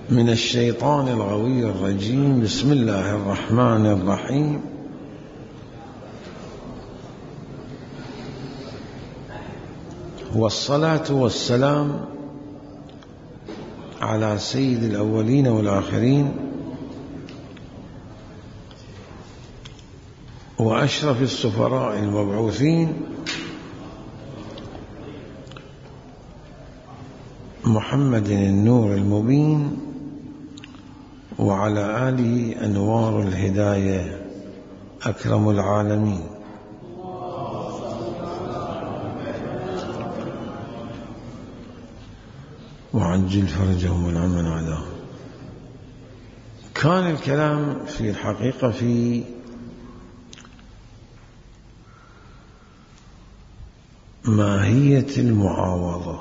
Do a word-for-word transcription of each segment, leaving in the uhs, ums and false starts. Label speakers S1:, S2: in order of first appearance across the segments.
S1: من الشيطان الغوي الرجيم. بسم الله الرحمن الرحيم. والصلاة والسلام على سيد الأولين والآخرين وأشرف السفراء المبعوثين محمد النور المبين وعلى آله أنوار الهداية أكرم العالمين. وعجل فرجهم والعمن عداهم. كان الكلام في الحقيقة في ماهية المعاوضة،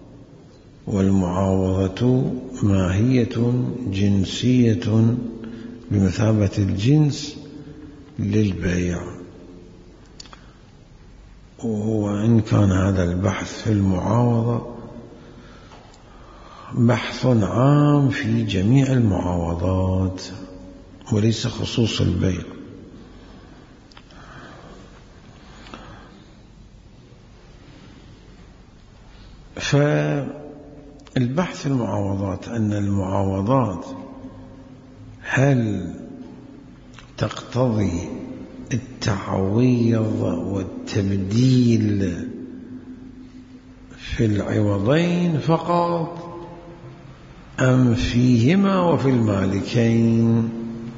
S1: والمعاوضة ماهية جنسية بمثابة الجنس للبيع. وإن كان هذا البحث في المعاوضة بحث عام في جميع المعاوضات وليس خصوص البيع. فالبحث في المعاوضات أن المعاوضات هل تقتضي التعويض والتبديل في العوضين فقط أم فيهما وفي المالكين؟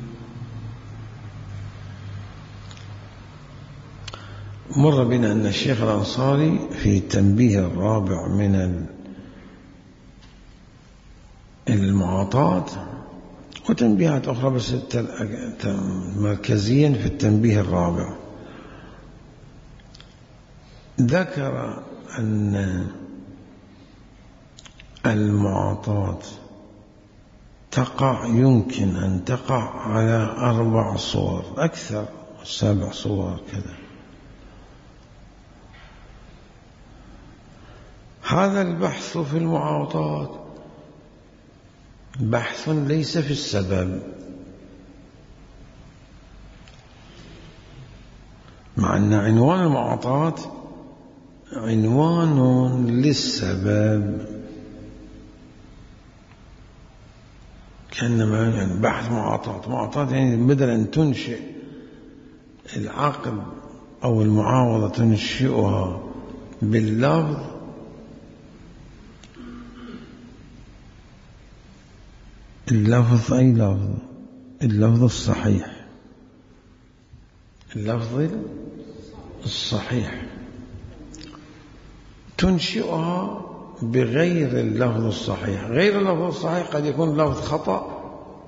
S1: مر بنا أن الشيخ الأنصاري في التنبيه الرابع من المعاطاة وتنبيهات أخرى بس مركزيا في التنبيه الرابع ذكر أن المعاطاة تقع يمكن أن تقع على أربع صور أكثر سبع صور كذا. هذا البحث في المعاوضات بحث ليس في السبب، مع أن عنوان المعاوضات عنوان للسبب، كأنما يعني بحث معاطاة. معاطاة يعني بدل أن تنشئ العقد أو المعاوضة تنشئها باللفظ اللفظ أي لفظ؟ اللفظ الصحيح، اللفظ الصحيح تنشئها بغير اللفظ الصحيح. غير اللفظ الصحيح قد يكون لفظ خطأ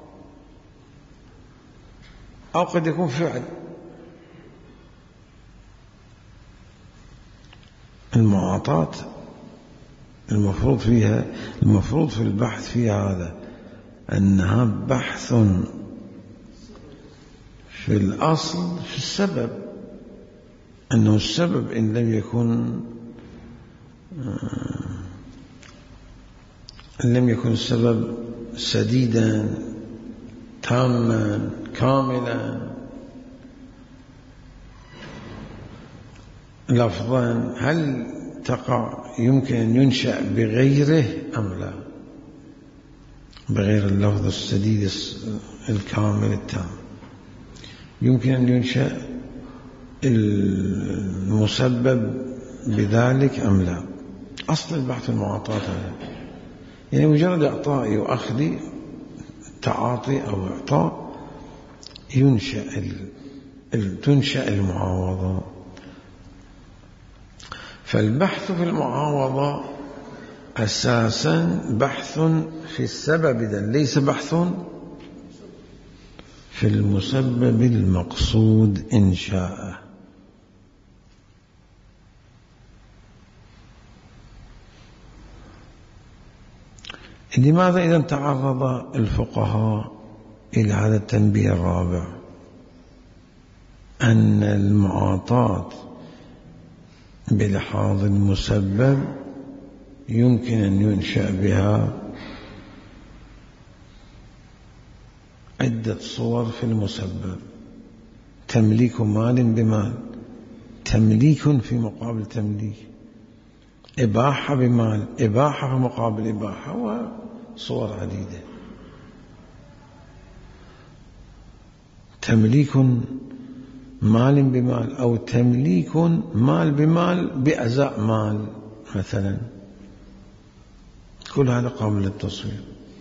S1: أو قد يكون فعل. المعاطاة المفروض فيها المفروض في البحث فيها هذا أنها بحث في الأصل في السبب، أنه السبب إن لم يكن إن لم يكن السبب سديدا تاما كاملا لفظا، هل تقع يمكن أن ينشأ بغيره أم لا؟ بغير اللفظ السديد الكامل التام يمكن أن ينشأ المسبب بذلك أم لا؟ أصل البحث المعاطاة يعني مجرد إعطائي وأخذي، تعاطي أو إعطاء ينشأ تنشأ المعاوضة. فالبحث في المعاوضة أساسا بحث في السبب، إذا ليس بحث في المسبب المقصود إنشاءه. لماذا إذا تعرض الفقهاء إلى هذا التنبيه الرابع أن المعاطاة بلحاظ المسبب يمكن أن ينشأ بها عدة صور في المسبب: تمليك مال بمال، تمليك في مقابل تمليك، إباحة بمال، إباحة في مقابل إباحة، وصور عديدة. تمليك مال بمال أو تمليك مال بمال بأزاء مال مثلا، كل هذا قابل للتصوير.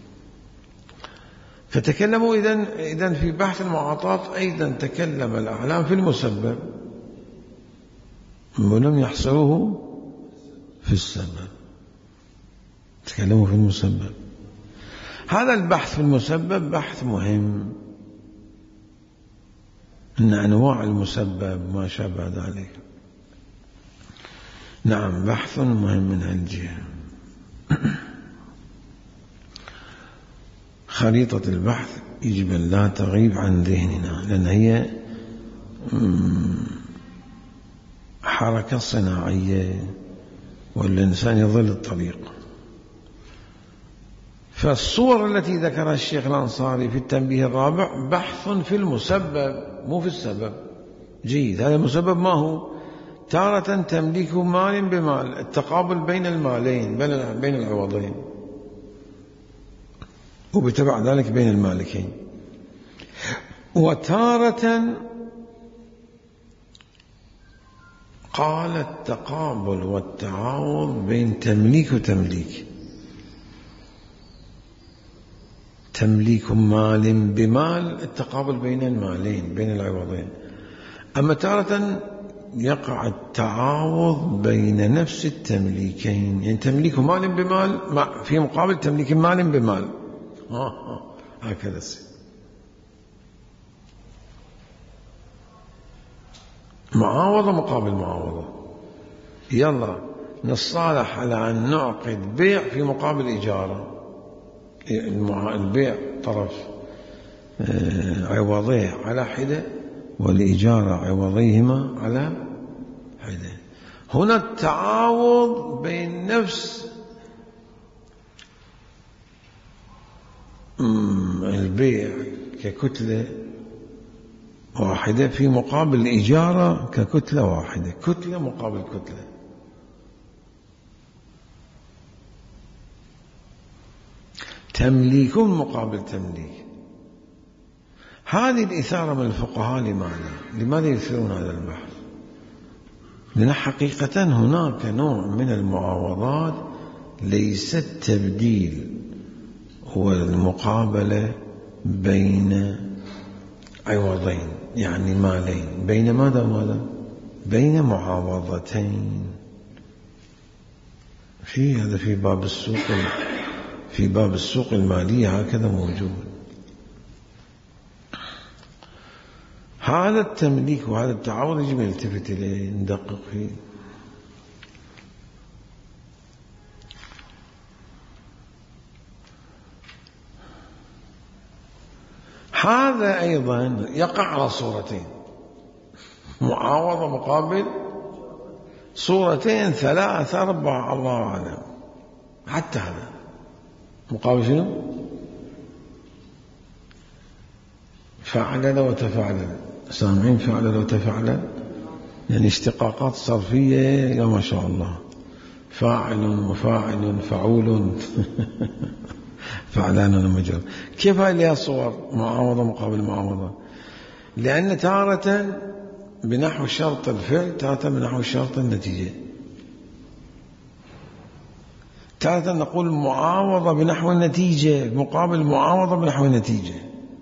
S1: فتكلموا إذن إذن في بحث المعاطاة أيضا تكلم الأعلام في المسبب ولم يحصروه في السبب، تكلموا في المسبب. هذا البحث في المسبب بحث مهم، أن أنواع المسبب ما شابه ذلك. نعم، بحث مهم من هالجهة. خريطة البحث يجب أن لا تغيب عن ذهننا، لأن هي حركة صناعية والإنسان يضل الطريق. فالصور التي ذكرها الشيخ الأنصاري في التنبيه الرابع بحث في المسبب مو في السبب. جيد، هذا المسبب ما هو؟ تارة تمليك مال بمال، التقابل بين المالين، بين العوضين، وبتبع ذلك بين المالكين. وتارة قال التقابل والتعاوض بين تمليك وتمليك، تمليك مال بمال، التقابل بين المالين بين العوضين. أما تارة يقع التعاوض بين نفس التمليكين، يعني تمليك مال بمال في مقابل تمليك مال بمال. هكذا السيد. معاوضة مقابل معاوضة. يلا نصالح على أن نعقد بيع في مقابل إجارة، البيع طرف عوضيه على حدة والإجارة عوضيهما على حدة. هنا التعاوض بين نفس البيع ككتلة واحدة في مقابل الإجارة ككتلة واحدة، كتلة مقابل كتلة. تمليك مقابل تمليك. هذه الإثارة من الفقهاء لماذا؟ لماذا يثيرون هذا البحث؟ لأن حقيقة هناك نوع من المعاوضات ليست تبديل، هو المقابلة بين عوضين، يعني مالين، بين ماذا ماذا؟ بين معاوضتين. في هذا في باب السوق، في باب السوق المالية هكذا موجود. هذا التمليك وهذا التعاوض يجب أن نلتفت إليه، ندقق فيه. هذا أيضا يقع على صورتين، معاوضة مقابل صورتين ثلاثة أربعة الله أعلم. حتى هذا مقابل شنو؟ فعلل وتفعلل، سامعين؟ فعلل وتفعلل يعني اشتقاقات صرفية يا ما شاء الله، فاعل وفاعل فعول فعلان ومجرور. كيف هاي لها صور؟ معاوضة مقابل معاوضة، لأن تارة بنحو شرط الفعل، تارة بنحو شرط النتيجة. تارة نقول معاوضة بنحو النتيجة مقابل معاوضة بنحو النتيجة،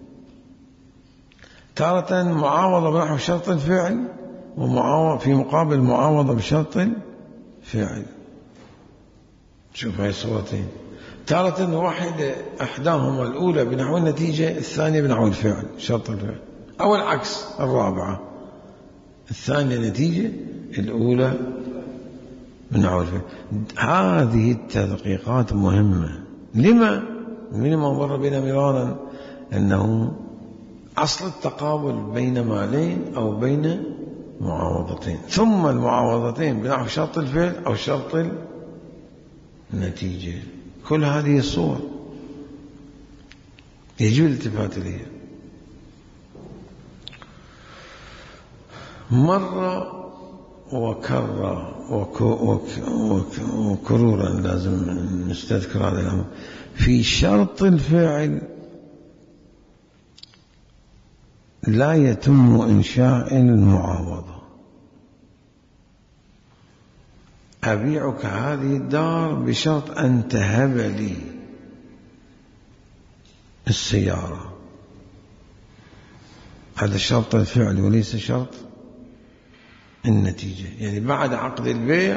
S1: تارة معاوضة بنحو شرط الفعل ومعاوضة في مقابل معاوضة بشرط الفعل. شوف هاي الصورتين، تارة واحدة أحداهما الأولى بنحو النتيجة، الثانية بنحو الفعل شرط الفعل، أو العكس الرابعة، الثانية نتيجة الأولى بنحو الفعل. هذه التدقيقات مهمة. لما؟ من ما مر بنا مرارا أنه أصل التقابل بين مالين أو بين معاوضتين، ثم المعاوضتين بنحو شرط الفعل أو شرط النتيجة. كل هذه الصور يجب الالتفات إليها. مرة وكرر وكرورا لازم نستذكر هذا الأمر في شرط الفعل لا يتم إنشاء المعاوضة. أبيعك هذه الدار بشرط أن تهب لي السيارة، هذا شرط الفعل وليس شرط النتيجة. يعني بعد عقد البيع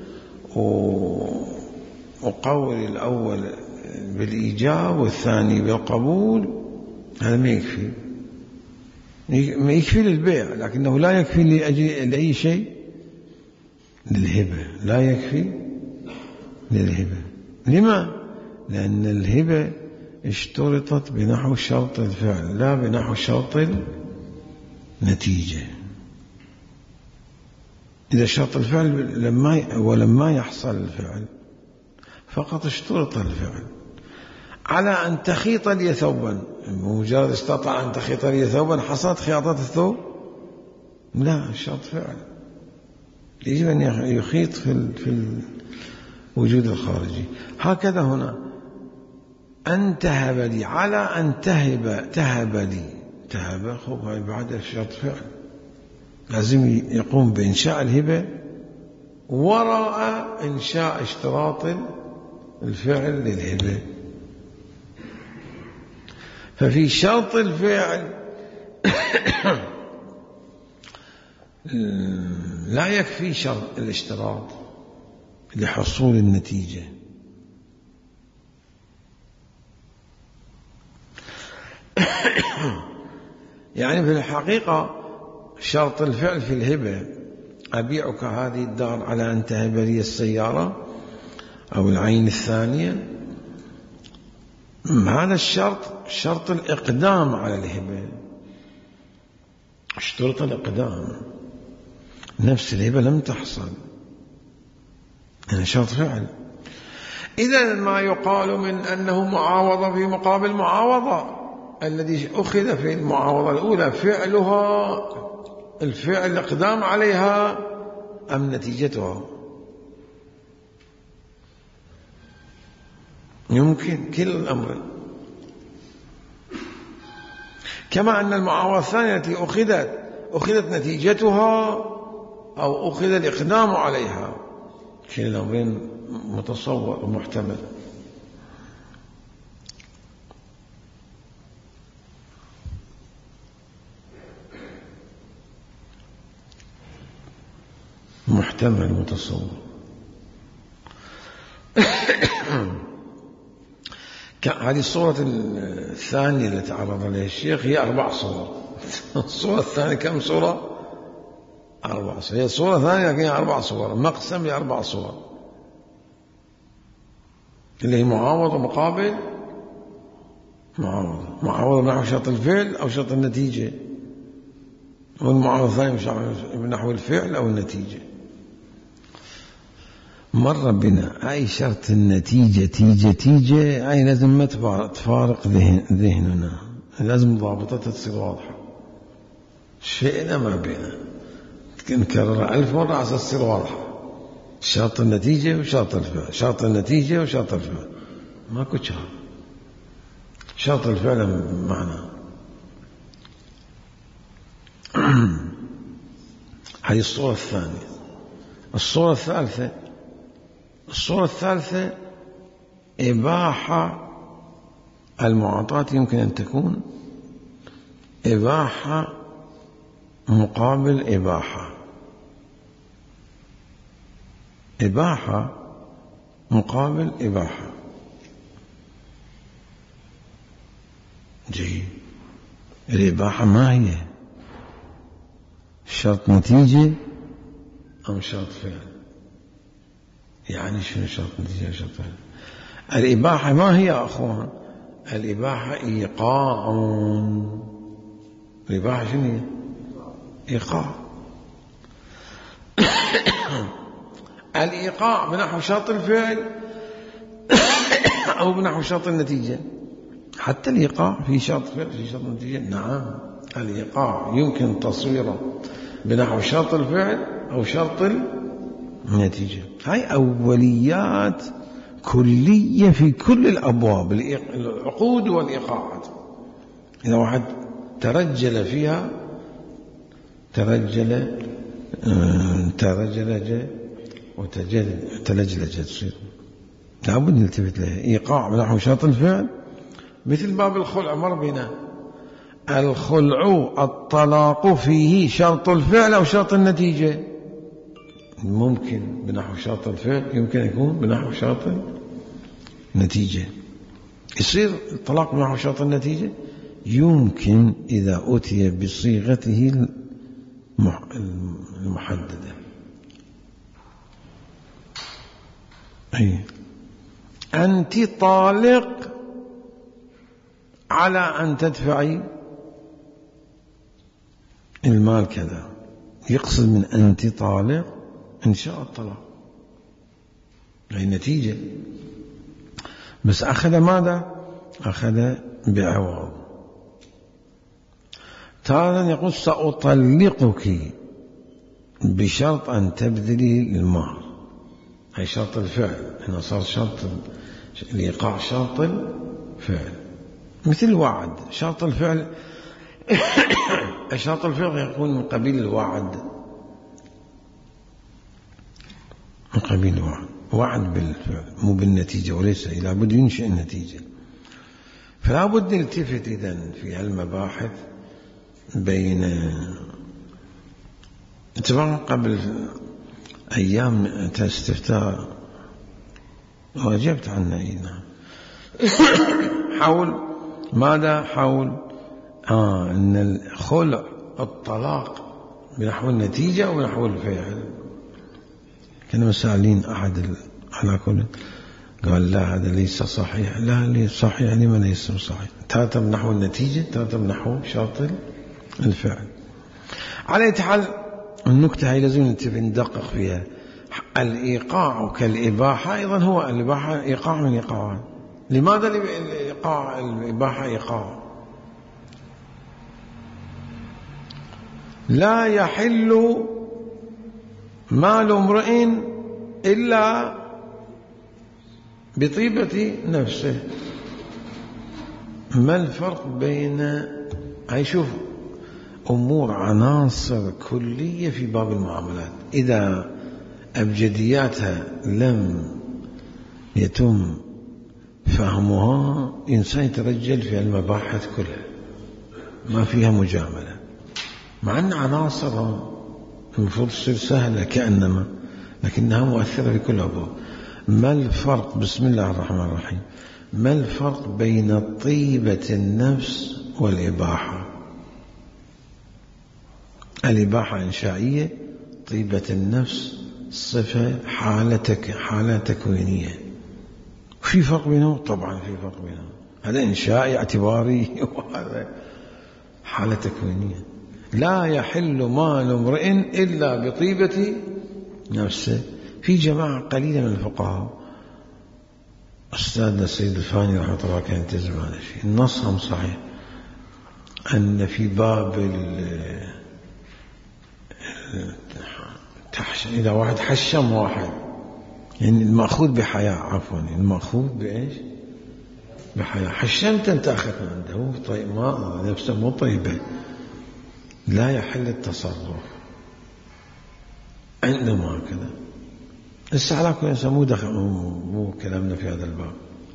S1: وقول الأول بالإيجاب والثاني بالقبول، هذا ما يكفي، ما يكفي للبيع، لكنه لا يكفي لأي شيء، للهبة لا يكفي للهبة. لما؟ لأن الهبة اشترطت بنحو شرط الفعل لا بنحو شرط النتيجة. إذا شرط الفعل لما ولما يحصل الفعل فقط اشترط الفعل على أن تخيط لي ثوبا، بمجرد استطاع أن تخيط لي ثوبا حصلت خياطة الثوب؟ لا، شرط فعل يجب أن يخيط في في الوجود الخارجي. هكذا هنا أن تهب لي، على أن تهب تهب لي، تهب خب بعد شرط فعل، لازم يقوم بإنشاء الهبة وراء إنشاء اشتراط الفعل للهبة. ففي شرط الفعل لا يكفي شرط الاشتراط لحصول النتيجة. يعني في الحقيقة شرط الفعل في الهبة أبيعك هذه الدار على أن تهب لي السيارة أو العين الثانية، هذا الشرط شرط الإقدام على الهبة، اشترط الإقدام، نفس الهبة لم تحصل، يعني شرط فعل. إذا ما يقال من أنه معاوضة في مقابل معاوضة، الذي أخذ في المعاوضة الأولى فعلها، الفعل الإقدام عليها أم نتيجتها؟ يمكن كل الأمر. كما أن المعاوضة الثانية التي أخذت أخذت نتيجتها أو أخذ الإقدام عليها، كل الأمرين متصور ومحتمل. محتمل متصور. هذه الصورة الثانية التي عرض عليها الشيخ هي أربع صور. الصورة الثانية كم صورة؟ أربع صور. هي الصورة الثانية لكن هي أربع صور، مقسم لأربع صور، اللي هي معاوضة مقابل معاوضة، معاوضة نحو شرط الفعل أو شرط النتيجة، والمعاوضة الثانية نحو الفعل أو النتيجة. مر بنا أي شرط النتيجة تيجة تيجة، أي لازم ما تفارق ذهن ذهننا، لازم ضابطتها تصير واضحة. شئنا ما بينا نكررها ألف مرة عشان تصير واضحة. شرط النتيجة وشرط الفعل، شرط النتيجة وشرط الفعل، ماكو شرط. شرط الفعل معنى هذه الصورة الثانية. الصورة الثالثة الصورة الثالثة إباحة المعاطاة، يمكن أن تكون إباحة مقابل إباحة، إباحة مقابل إباحة. جيد. الإباحة ما هي؟ شرط نتيجة أم شرط فعل؟ يعني شنو شرط نتيجة شرط فعل؟ الإباحة ما هي يا أخوان؟ الإباحة إيقاع. الإباحة شنو هي؟ إيقاع. الإيقاع بنحو شرط الفعل أو بنحو شرط النتيجة. حتى الإيقاع في شرط فعل في شرط النتيجة. نعم، الإيقاع يمكن تصويره بنحو شرط الفعل أو شرط النتيجة. هاي أوليات كلية في كل الأبواب، العقود والإيقاعات. إذا واحد ترجل فيها ترجل ترجلج وتلجلج تصير لابد نلتفت لها. إيقاع بنحو شرط الفعل مثل باب الخلع مر بنا. الخلع الطلاق فيه شرط الفعل أو شرط النتيجة. ممكن بنحو شرط الفعل، يمكن يكون بنحو شرط النتيجة. يصير الطلاق بنحو شرط النتيجة يمكن إذا أتي بصيغته المحددة. أي أنت طالق على أن تدفعي المال كذا، يقصد من أنت طالق إن شاء الطلاق، هي النتيجة. بس أخذ ماذا؟ أخذ بعوض. تارة يقول سأطلقك بشرط أن تبذلي المهر، هي شرط الفعل. هنا صار شرط الإيقاع شرط الفعل مثل وعد. شرط الفعل شرط الفعل يكون من قبيل الوعد، من قبيل الوعد، وعد بالفعل مو بالنتيجة، وليس لا بد ينشئ النتيجة. فلا بد نلتفت إذن في هالمباحث بين طبعا قبل أيام استفتاء واجبت عنه. نعم حول ماذا؟ حول آه أن الخلع الطلاق بنحو النتيجة ونحو الفعل. كنا مسألين أحد على كل قال لا هذا ليس صحيح. لا ليس صحيح، لما ليس صحيح؟ ثلاثة بنحو النتيجة، ثلاثة بنحو شرط الفعل. على حال النكتة هي لازم ندقق فيها. الإيقاع كالإباحة أيضا هو الإباحة إيقاع من إيقاعات. لماذا الإيقاع الإباحة إيقاع؟ لا يحل مال امرئ إلا بطيبة نفسه. ما الفرق بين هاي؟ شوف أمور عناصر كلية في باب المعاملات، إذا أبجدياتها لم يتم فهمها إنسان يترجل في المباحث كلها، ما فيها مجاملة، مع أن عناصرها المفروض تصير سهلة كأنما، لكنها مؤثرة في كل أبواب. ما الفرق؟ بسم الله الرحمن الرحيم. ما الفرق بين طيبة النفس والإباحة؟ الإباحة إنشائية، طيبة النفس صفة حالتك حالة تكوينية. في فرق بينهم؟ طبعا في فرق بينهم. هذا إنشائي اعتباري وهذا حالة تكوينية. لا يحل مال امرئ إلا بطيبة نفسه. في جماعة قليلة من الفقهاء، أستاذنا السيد الفاني رحمه الله كان يلتزم هذا الشيء. النص هم صحيح أن في باب إذا واحد حشم واحد، يعني المأخوذ بحياء، عفوا المأخوذ بإيش؟ بحياء. حشمت أنت أخذت عنده طيب، ما نفسه مو طيبة، لا يحل التصرف عندما هكذا. السعلاك مو دخل مو كلامنا في هذا الباب.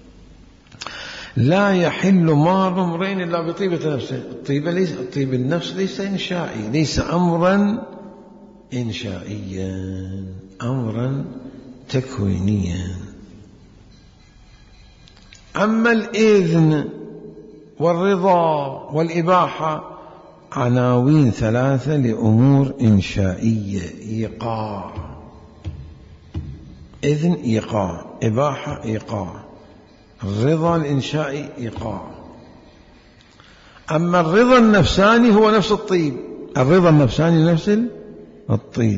S1: لا يحل مال امرئ إلا بطيبة نفسه. الطيبة ليس طيب النفس ليس إنشائي، ليس أمرا إنشائيا، أمرا تكوينيا. أما الإذن والرضا والإباحة عناوين ثلاثة لأمور إنشائية. إيقاع، إذن إيقاع، إباحة إيقاع، الرضا الإنشائي إيقاع. أما الرضا النفساني هو نفس الطيب، الرضا النفساني نفس الطيب.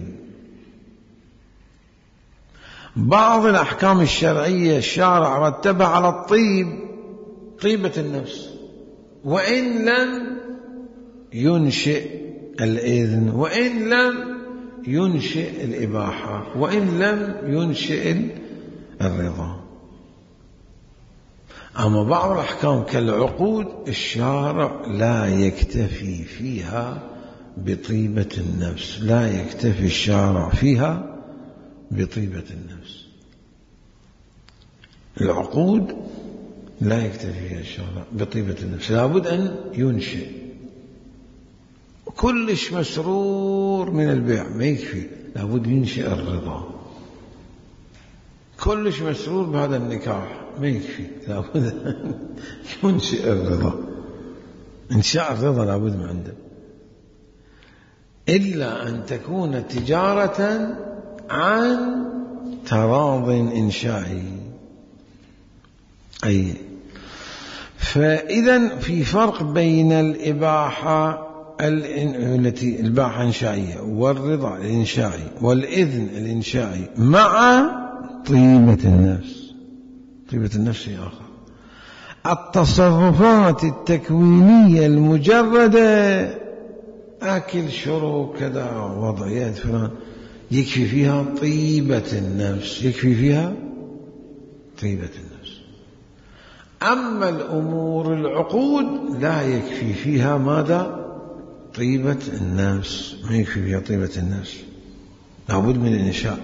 S1: بعض الأحكام الشرعية الشارع رتبها على الطيب، طيبة النفس، وإن لم ينشئ الإذن وإن لم ينشئ الإباحة وإن لم ينشئ الرضا. أما بعض الأحكام كالعقود الشارع لا يكتفي فيها بطيبة النفس، لا يكتفي الشارع فيها بطيبة النفس. العقود لا يكتفي فيها الشارع بطيبة النفس، لابد أن ينشئ. كلش مسرور من البيع ما يكفي، لابد ينشئ الرضا. كلش مسرور بهذا النكاح ما يكفي، لابد أن ينشئ الرضا. إنشاء الرضا لابد من عنده، إلا أن تكون تجارة عن تراض إنشائي. أي فإذا في فرق بين الإباحة التي الإباحة الإنشائية والرضا الإنشائي والإذن الإنشائي مع طيبة النفس. طيبة النفس شيء آخر. التصرفات التكوينية المجردة، أكل شرب كذا وضعيات فلان، يكفي فيها طيبة النفس، يكفي فيها طيبة النفس. أما الأمور العقود لا يكفي فيها ماذا؟ طيبة النفس، ما يكفي فيها طيبة النفس، لابد من الإنشاء.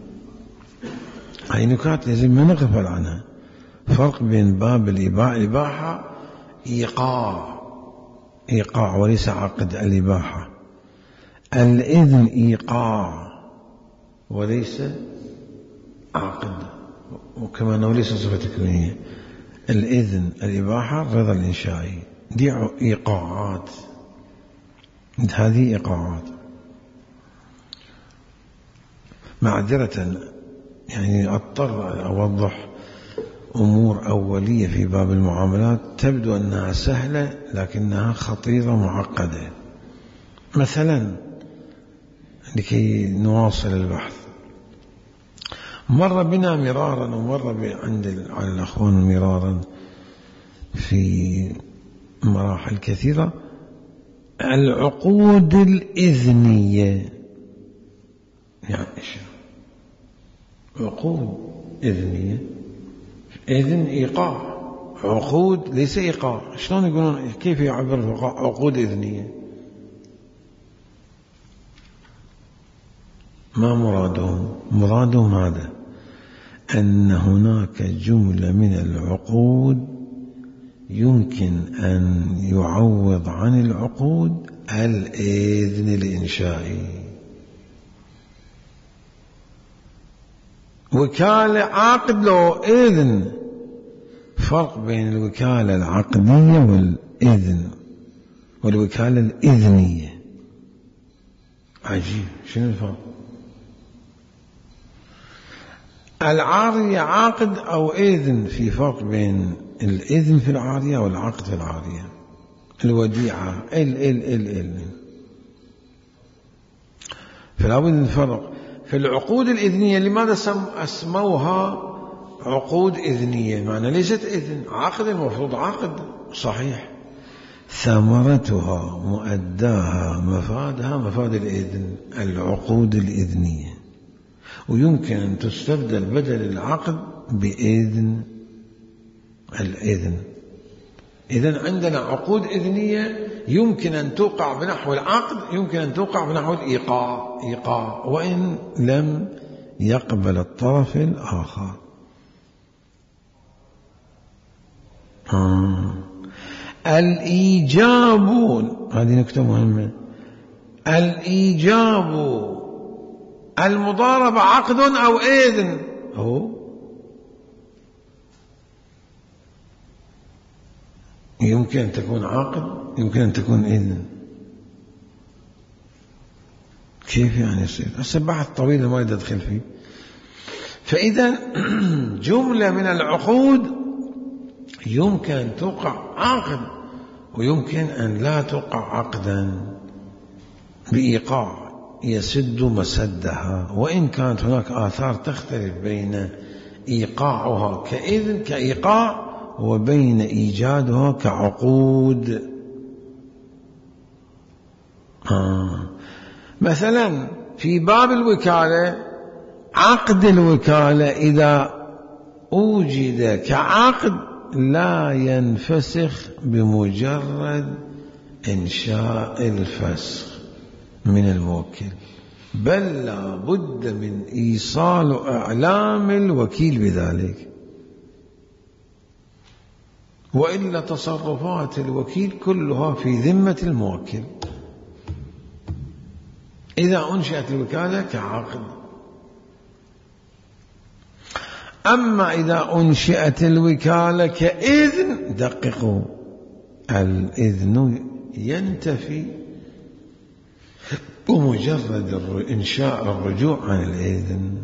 S1: هاي نكات لازم ما نغفل عنها. فرق بين باب الإباحة إيقاع إيقاع وليس عقد الإباحة. الإذن إيقاع وليس عقد، وكما أنه ليس صفة تكوينية. الإذن الإباحة الرضا الإنشائي، دي إيقاعات، هذه إيقاعات. معذرة يعني أضطر أوضح أمور أولية في باب المعاملات تبدو أنها سهلة لكنها خطيرة معقدة. مثلا لكي نواصل البحث، مر بنا مرارا ومر عند على الأخوان مرارا في مراحل كثيرة العقود الإذنية. يعني عقود إذنية، إذن إيقاع، عقود ليس إيقاع. شلون يقولون كيف يعبر عقود إذنية؟ ما مرادهم؟ مرادهم هذا، أن هناك جملة من العقود يمكن أن يعوض عن العقود الإذن الإنشائي. وكالة عقد له إذن، فرق بين الوكالة العقدية والإذن والوكالة الإذنية. عجيب، شنو الفرق؟ العارية عقد أو إذن، في فرق بين الإذن في العارية والعقد في العارية. الوديعة ال ال ال ال فلا بد نفرق. في العقود الإذنية لماذا أسموها عقود إذنية؟ معنى ليست إذن، عقد المفروض عقد صحيح، ثمرتها مؤداها مفادها مفاد الإذن، العقود الإذنية. ويمكن أن تستبدل بدل العقد بإذن الإذن. إذن عندنا عقود إذنية يمكن أن توقع بنحو العقد، يمكن أن توقع بنحو الإيقاع إيقاع وإن لم يقبل الطرف الآخر. آه. الإيجاب، هذه نكتة مهمة، الإيجاب المضاربة عقد أو إذن؟ هو يمكن أن تكون عقد، يمكن أن تكون إذن. كيف يعني يصير؟ هسه بحث طويل ما يدخل فيه. فإذا جملة من العقود يمكن أن توقع عقد ويمكن أن لا توقع عقدا بإيقاع يسد مسدها، وإن كانت هناك آثار تختلف بين إيقاعها كإذن كإيقاع وبين إيجادها كعقود. آه. مثلا في باب الوكالة، عقد الوكالة إذا أوجد كعقد لا ينفسخ بمجرد إنشاء الفسخ من الموكل، بل لا بد من إيصال إعلام الوكيل بذلك، وإلا تصرفات الوكيل كلها في ذمة الموكل إذا أنشأت الوكالة كعقد. أما إذا أنشئت الوكالة كإذن، دققوا، الإذن ينتفي بمجرد إنشاء الرجوع عن الإذن،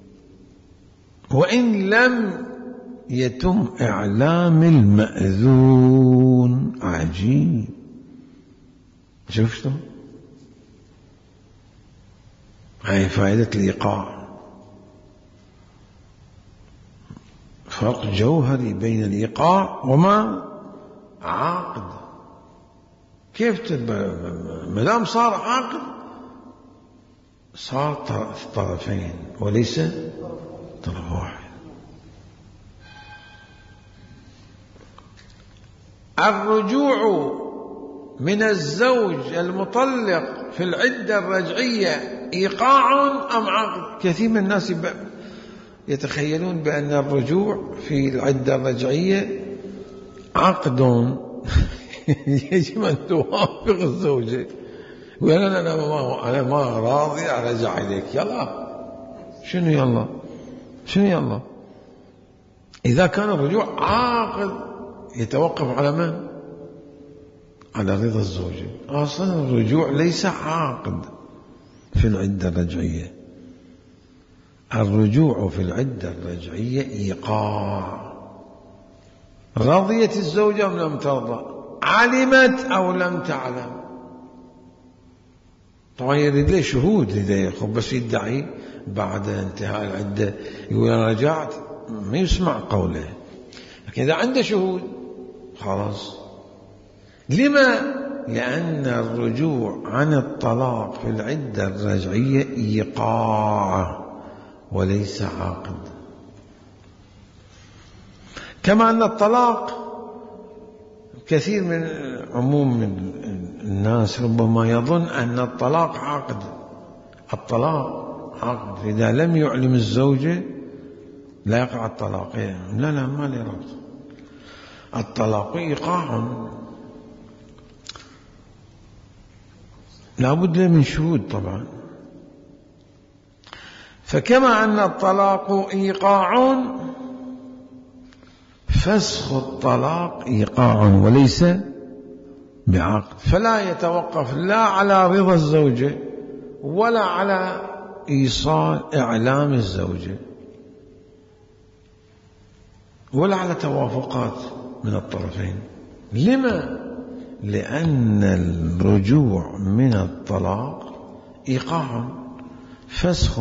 S1: وإن لم يتم إعلام المأذون. عجيب، شفتوا؟ هاي فائدة الإيقاع. فرق جوهري بين الإيقاع وما عقد. كيف ما دام صار عقد صار طرفين وليس طرف واحد. الرجوع من الزوج المطلق في العدة الرجعية إيقاع أم عقد؟ كثير من الناس يتخيلون بأن الرجوع في العدة الرجعية عقد يجب أن توافق الزوجة، ويقول أنا ما أنا ما راضي أرجع إليك. يلا شنو يلا شنو يلا إذا كان الرجوع عاقد يتوقف على من؟ على رضا الزوجة. أصلا الرجوع ليس عاقد في العدة الرجعية، الرجوع في العدة الرجعية إيقاع. رضيت الزوجة أم لم ترضى؟ علمت أو لم تعلم؟ طبعا يريد له شهود إذا يخب، بس يدعي بعد انتهاء العدة يقول أنا رجعت، ما يسمع قوله. لكن إذا عنده شهود خلاص. لما؟ لأن الرجوع عن الطلاق في العدة الرجعية إيقاع وليس عقد. كما أن الطلاق كثير من عموم من الناس ربما يظن أن الطلاق عقد. الطلاق عقد إذا لم يعلم الزوجة لا يقع الطلاق. لا لا ما له ربط. الطلاق إيقاع لا بد من شهود طبعا. فكما أن الطلاق إيقاع فسخ الطلاق إيقاع وليس بعقد، فلا يتوقف لا على رضا الزوجة ولا على إيصال إعلام الزوجة ولا على توافقات من الطرفين. لما؟ لأن الرجوع من الطلاق إيقاع فسخ.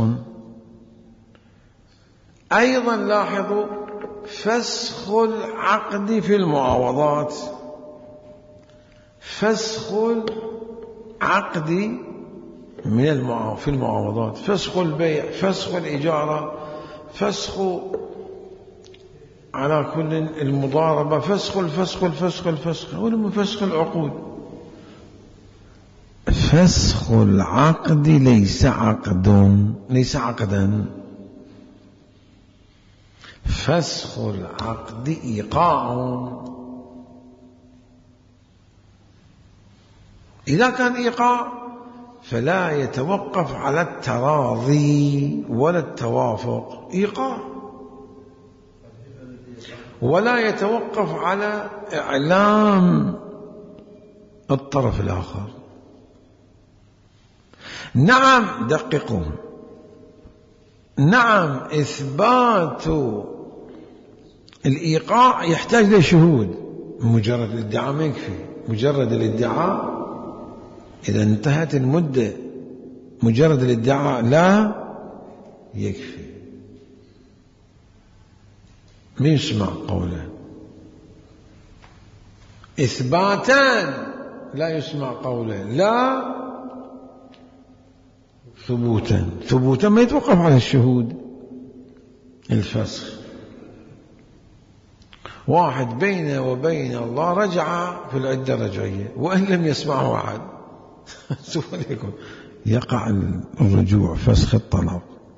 S1: أيضا لاحظوا فسخ العقد في المعاوضات، فسخ العقد من المعاوضات في المعاوضات، فسخ البيع، فسخ الإجارة، فسخ على كل المضاربة، فسخ الفسخ الفسخ الفسخ ولم فسخ العقود. فسخ العقد ليس عقد ليس عقدا، فسخ العقد إيقاع. إذا كان إيقاع فلا يتوقف على التراضي ولا التوافق، إيقاع، ولا يتوقف على إعلام الطرف الآخر. نعم دققوا، نعم إثبات الإيقاع يحتاج لشهود، مجرد الادعاء ما يكفي. مجرد الادعاء إذا انتهت المدة مجرد الادعاء لا يكفي، ما يسمع قوله. إثباتان لا يسمع قوله، لا ثبوتا ثبوتا ما يتوقف على الشهود. الفسخ واحد بينه وبين الله رجع في العدة الرجعية وإن لم يسمعه أحد سوف يكون يقع الرجوع فسخ الطلاق.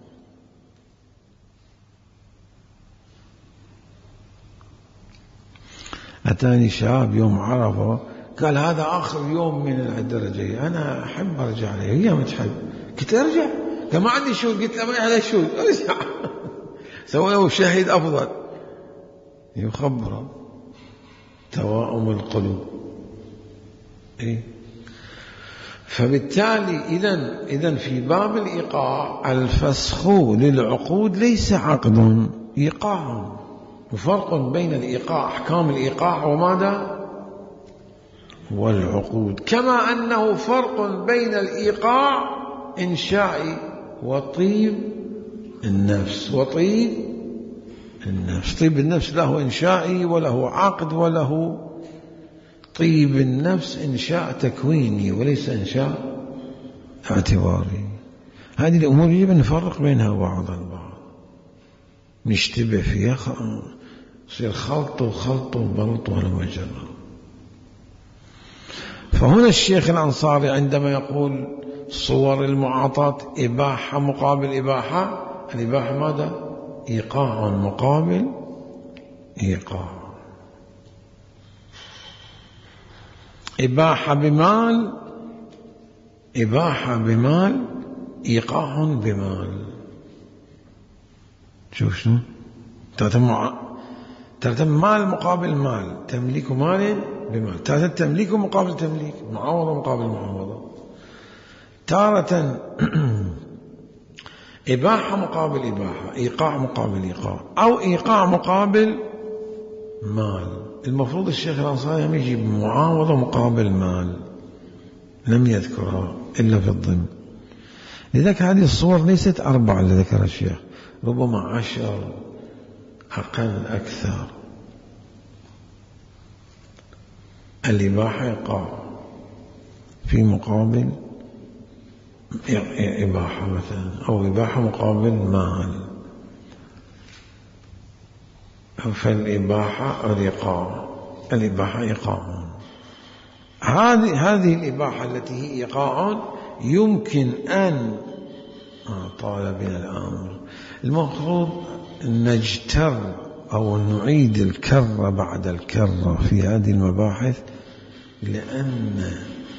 S1: أتاني شاب يوم عرفة قال هذا آخر يوم من العدة الرجعية، أنا أحب أرجع عليه. هي ما تحب. قلت ارجع. قال ما عندي شهود. قلت له ما عليه شهود ارجع. سوى له شهيد أفضل. يخبر توائم القلوب. إيه؟ فبالتالي إذن إذن في باب الإيقاع الفسخ للعقود ليس عقد، إيقاع. وفرق بين الإيقاع أحكام الإيقاع وماذا؟ والعقود. كما أنه فرق بين الإيقاع إنشائي وطيب النفس. وطيب النفس، طيب النفس له إنشائي وله عقد وله طيب النفس إنشاء تكويني وليس إنشاء اعتباري. هذه الأمور يجب أن نفرق بينها بعض البعض، نشتبه فيها يصير خلط وخلط وبلط ولا مجرى. فهنا الشيخ الأنصاري عندما يقول صور المعاطاة إباحة مقابل إباحة، الإباحة ماذا؟ إيقاع مقابل إيقاع. إباحة بمال، إباحة بمال، إيقاع بمال. شوف شنو تعتم تعتم مال مقابل مال، تمليك مال بمال، تعتم تمليك مقابل تمليك، معاوضة مقابل معاوضة. تارة إباحة مقابل إباحة، إيقاع مقابل إيقاع، أو إيقاع مقابل مال. المفروض الشيخ الأنصاري هم يجيب معاوضة مقابل مال، لم يذكرها إلا في الضمن. لذلك هذه الصور ليست أربعة اللي ذكر الشيخ، ربما عشر أقل أكثر. الإباحة إيقاع في مقابل إباحة مثلا، أو إباحة مقابل مال، فالإباحة الإيقاع، الإباحة إيقاع. هذه هذه الإباحة التي هي إيقاع يمكن أن طال بنا الأمر. المفروض نجتر أو نعيد الكرة بعد الكرة في هذه المباحث، لأن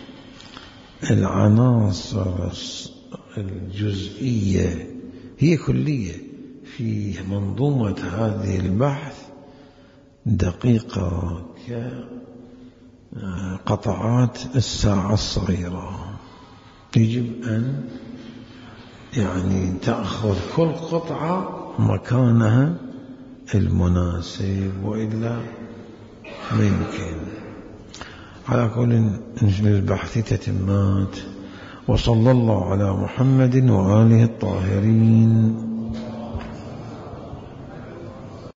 S1: العناصر الجزئية هي كلية في منظومة هذه البحث دقيقة كقطعات الساعة الصغيرة. يجب أن يعني تأخذ كل قطعة مكانها المناسب، وإلا ما يمكن. على كل البحث تتمات. وصلى الله على محمد وآله الطاهرين.